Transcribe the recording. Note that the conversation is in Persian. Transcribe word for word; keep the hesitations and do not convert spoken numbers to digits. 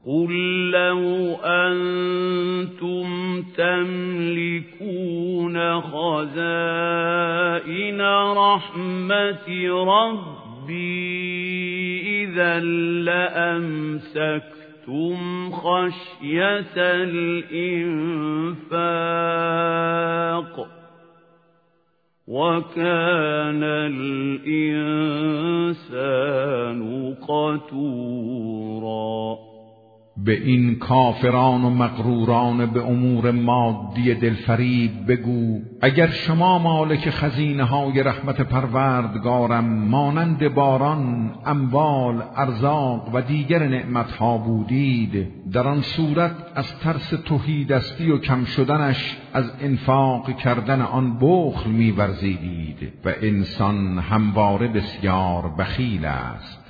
قل لو أنتم تملكون خزائن رحمة ربي إذا لأمسكتم خشية الإنفاق وكان الإنسان قتورا. به این کافران و مغروران به امور مادی دلفریب بگو اگر شما مالک خزینه های رحمت پروردگارم مانند باران، اموال، ارزاق و دیگر نعمتها بودید، در آن صورت از ترس تهیدستی و کم شدنش از انفاق کردن آن بخل می‌ورزیدید و انسان همواره بسیار بخیل است.